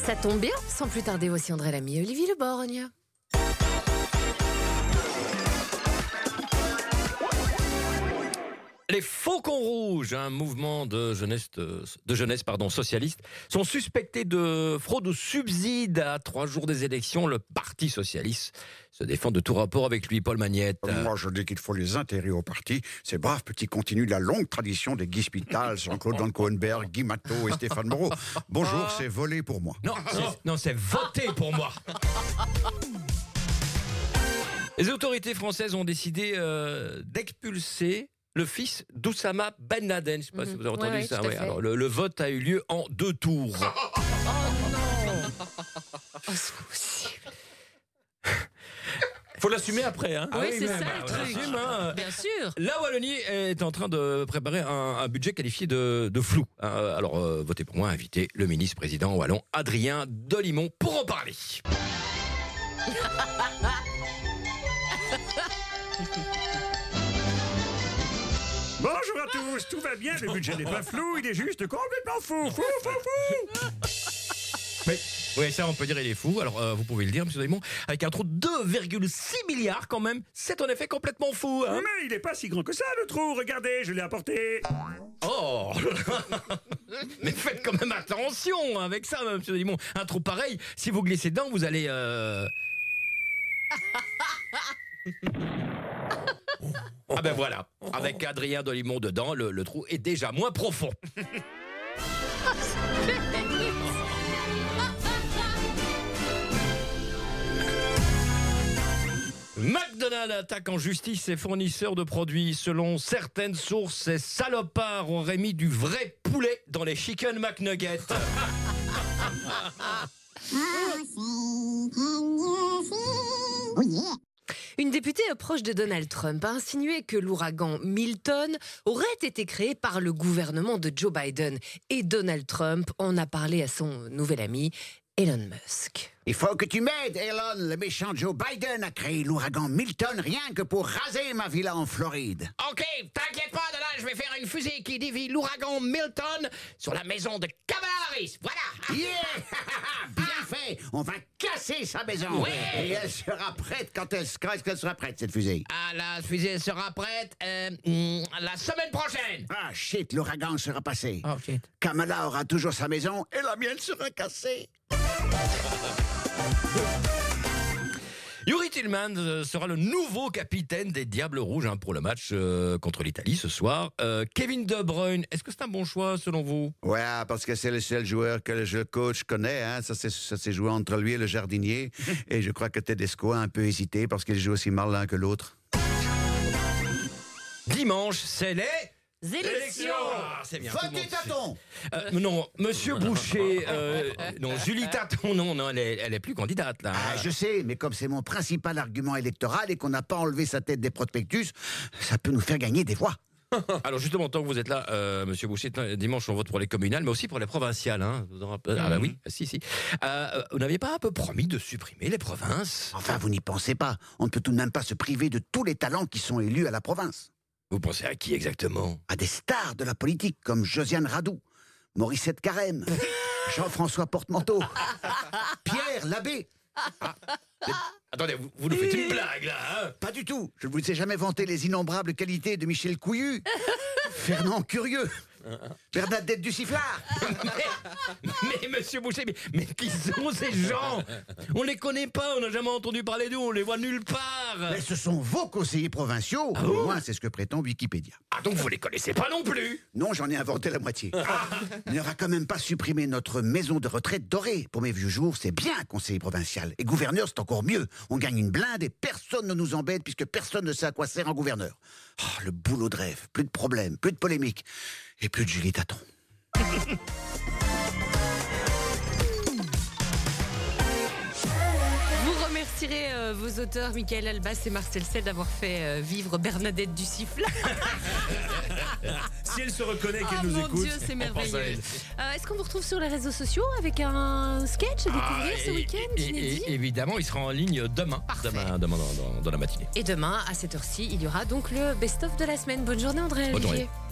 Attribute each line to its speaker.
Speaker 1: Ça tombe bien, sans plus tarder, voici André Lamy et Olivier Le Borgne.
Speaker 2: Les Faucons Rouges, un mouvement de jeunesse socialiste, sont suspectés de fraude au subside. À 3 jours des élections, le Parti socialiste se défend de tout rapport avec lui, Paul Magnette.
Speaker 3: Moi, je dis qu'il faut les intégrer au parti. Ces braves petits continuent la longue tradition des Guy Spital, Jean-Claude Van Cohenberg, Guy Matteau et Stéphane Moreau. Bonjour, c'est volé pour moi.
Speaker 2: Non, c'est voté pour moi. Les autorités françaises ont décidé d'expulser le fils d'Oussama Ben Laden. Je ne sais pas si vous avez entendu ça. Ouais. Alors, le vote a eu lieu en 2 tours.
Speaker 1: Oh non. Oh, c'est possible.
Speaker 2: Faut l'assumer après, hein.
Speaker 1: Oui, c'est ça le truc.
Speaker 2: Assume, hein.
Speaker 1: Bien sûr.
Speaker 2: La Wallonie est en train de préparer un budget qualifié de flou. Alors, votez pour moi, invitez le ministre-président wallon Adrien Dolimon pour en parler.
Speaker 3: Bonjour à tous, tout va bien, le budget n'est pas flou, il est juste complètement fou.
Speaker 2: Oui, ça on peut dire il est fou. Alors vous pouvez le dire, monsieur Dolimon, avec un trou de 2,6 milliards quand même, c'est en effet complètement fou. Hein.
Speaker 3: Mais il n'est pas si grand que ça, le trou, regardez, je l'ai apporté.
Speaker 2: Oh. Mais faites quand même attention avec ça, monsieur Dolimon. Un trou pareil, si vous glissez dedans, vous allez... Ah ben voilà, avec Adrien Dolimon dedans, le trou est déjà moins profond. McDonald's attaque en justice ses fournisseurs de produits. Selon certaines sources, ces salopards auraient mis du vrai poulet dans les Chicken McNuggets.
Speaker 1: Une députée proche de Donald Trump a insinué que l'ouragan Milton aurait été créé par le gouvernement de Joe Biden. Et Donald Trump en a parlé à son nouvel ami, Elon Musk.
Speaker 4: Il faut que tu m'aides, Elon. Le méchant Joe Biden a créé l'ouragan Milton rien que pour raser ma villa en Floride.
Speaker 2: Ok, t'inquiète pas, de là, je vais faire une fusée qui dévie l'ouragan Milton sur la maison de Kamala Harris. Voilà.
Speaker 4: Yeah! Bien fait. On va casser sa maison.
Speaker 2: Ouais.
Speaker 4: Et elle sera prête quand est-ce qu'elle sera prête, cette fusée?
Speaker 2: Ah, la fusée sera prête la semaine prochaine.
Speaker 4: Ah, shit, l'ouragan sera passé.
Speaker 2: Oh, shit.
Speaker 4: Kamala aura toujours sa maison et la mienne sera cassée.
Speaker 2: Yuri Tillman sera le nouveau capitaine des Diables Rouges pour le match contre l'Italie ce soir. Kevin De Bruyne, est-ce que c'est un bon choix selon vous?
Speaker 3: Ouais, parce que c'est le seul joueur que le coach connaît. Hein. Ça s'est joué entre lui et le jardinier. Et je crois que Tedesco a un peu hésité parce qu'il joue aussi mal l'un que l'autre.
Speaker 2: Dimanche, c'est les...
Speaker 1: Élections.
Speaker 2: C'est bien.
Speaker 4: Votez Taton.
Speaker 2: Non, Monsieur Boucher, non, Julie Taton, non, elle est plus candidate là.
Speaker 4: Ah, je sais, mais comme c'est mon principal argument électoral et qu'on n'a pas enlevé sa tête des prospectus, ça peut nous faire gagner des voix.
Speaker 2: Alors justement, tant que vous êtes là, Monsieur Boucher, dimanche on vote pour les communales, mais aussi pour les provinciales. Hein. Ah bah oui, si. Vous n'aviez pas un peu promis de supprimer les provinces?
Speaker 4: Enfin, vous n'y pensez pas. On ne peut tout de même pas se priver de tous les talents qui sont élus à la province.
Speaker 2: Vous pensez à qui exactement?
Speaker 4: À des stars de la politique comme Josiane Radou, Morissette Carême, Jean-François Portemanteau, Pierre Labbé.
Speaker 2: Attendez, vous nous faites une blague là, hein?
Speaker 4: Pas du tout. Je ne vous ai jamais vanté les innombrables qualités de Michel Couillu, Fernand Curieux, Bernadette Duciflard.
Speaker 2: Mais Monsieur Boucher, mais qui sont ces gens? On les connaît pas, on n'a jamais entendu parler d'eux, on les voit nulle part.
Speaker 4: Mais ce sont vos conseillers provinciaux. Au moins, c'est ce que prétend Wikipédia.
Speaker 2: Ah donc vous les connaissez pas non plus?
Speaker 4: Non, j'en ai inventé la moitié. Il n'aura quand même pas supprimé notre maison de retraite dorée. Pour mes vieux jours, c'est bien conseiller provincial. Et gouverneur, c'est encore mieux. On gagne une blinde et personne ne nous embête puisque personne ne sait à quoi sert un gouverneur. Oh, le boulot de rêve. Plus de problèmes, plus de polémiques et plus de Julie Taton.
Speaker 1: Vous remercierez vos auteurs, Michael Albas et Marcel Sel, d'avoir fait vivre Bernadette Duciflard.
Speaker 5: Si elle se reconnaît qu'elle nous
Speaker 1: mon
Speaker 5: écoute,
Speaker 1: Dieu, c'est
Speaker 5: on pense à
Speaker 1: merveilleux.
Speaker 5: elle.
Speaker 1: Est-ce qu'on vous retrouve sur les réseaux sociaux avec un sketch à découvrir ce week-end, inédit?
Speaker 2: Évidemment, il sera en ligne demain.
Speaker 1: Parfait.
Speaker 2: Demain dans la matinée.
Speaker 1: Et demain, à cette heure-ci, il y aura donc le best-of de la semaine. Bonne journée, André.
Speaker 2: Bonne journée.
Speaker 1: Olivier.